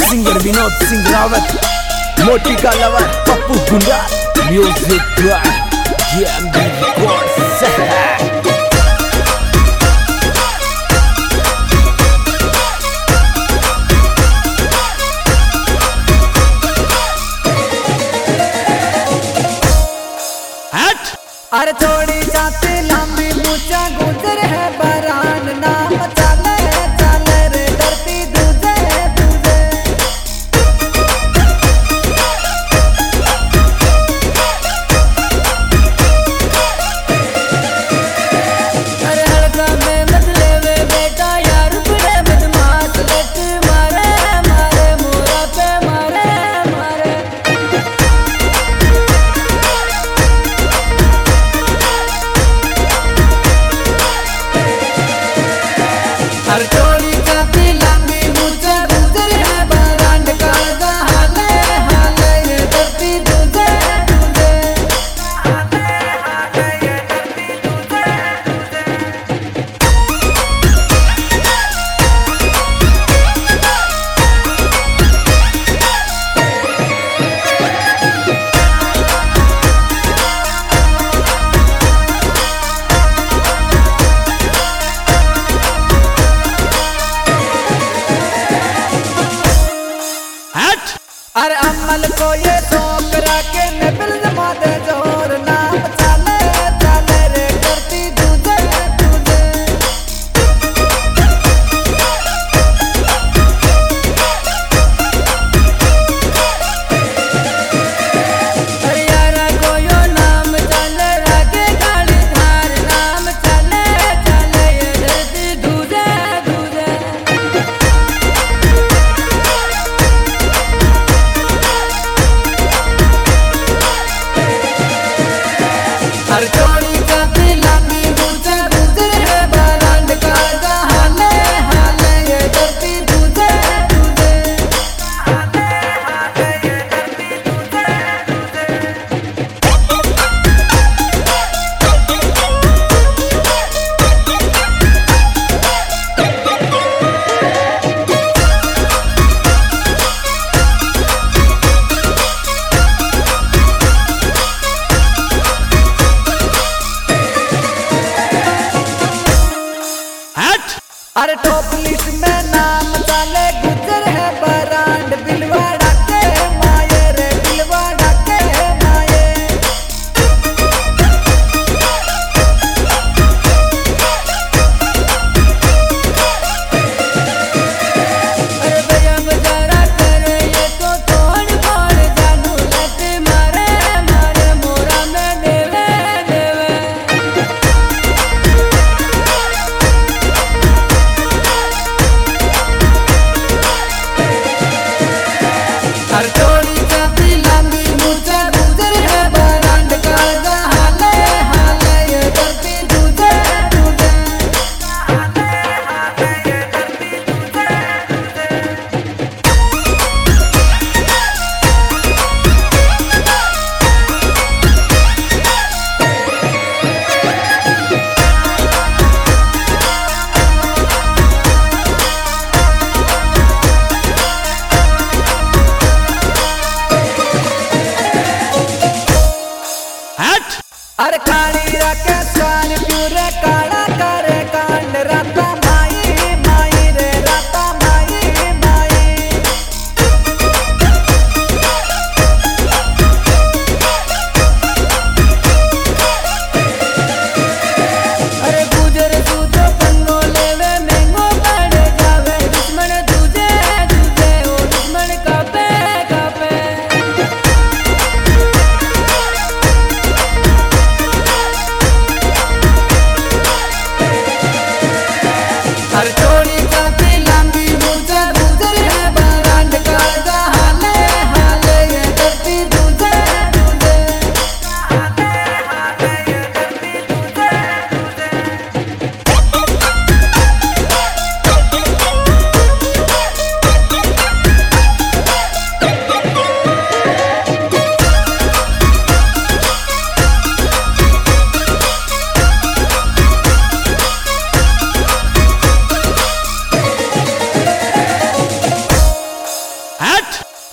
Singer Vinod Singh Rawat, मोटी का lover Pappu गुंडा, म्यूजिक जेएमडी रिकॉर्ड्स। अरे थोड़ी जाती लंबी मुझा गुजर है बरान नाम चले चले रे धरती दूजे दूजे। अरे हड़का में बदले वे बेटा यार बड़े बदमाश लट मारे मारे मोरा पे मारे मारे। हर टोली जाती लंबी मुझे गुजर है बरांड का हाले हाले ये धरती दूजे दूजे। हाले हाले ये धरती दूजे अरे अमल को ये ठोकरा के निपल जमा दे जोर नाम चले चले रे करती दूजे दूजे। अरे यारा को यो नाम चले आगे गाड़ी धार नाम चले चले ये धरती दूजे दूजे।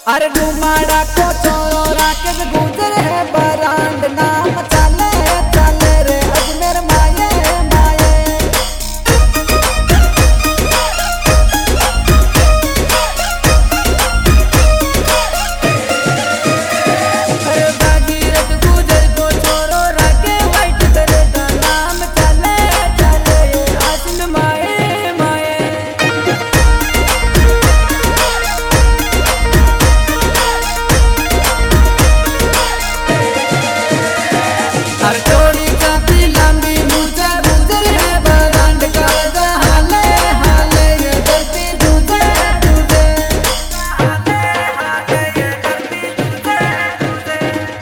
अरे डुमाड़ा को छोरो राकेश गुजर है बरांड नाम चले चले रे अजमेर माये माये। अरे भागीरथ गुजर को छोरो राके वाइट करे का नाम चले चले अजमेर माये माये। हर चोरी काफी लंबी मुझे गुजर है बरांड का हाले हाले ये धरती तुझे तुझे हाले हाले ये धरती तुझे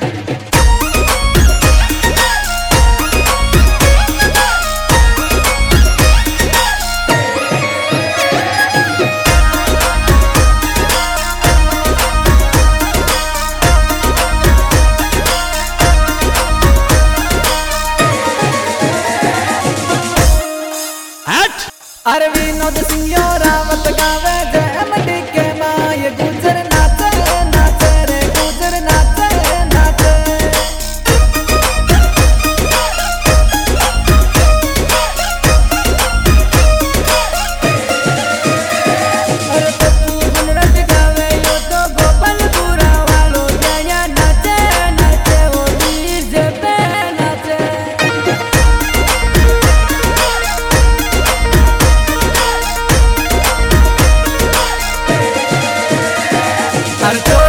अरे विनोद सिंह यो रावत गावे जय मडी के माँ ये गुजर नाचे नाचे रे गुजर नाचे नाचे। अरे पप्पू गुनरट गावे यो तो गोपालपुरा वालो जया नाचे नाचे ओ डीजे पे नाचे। हर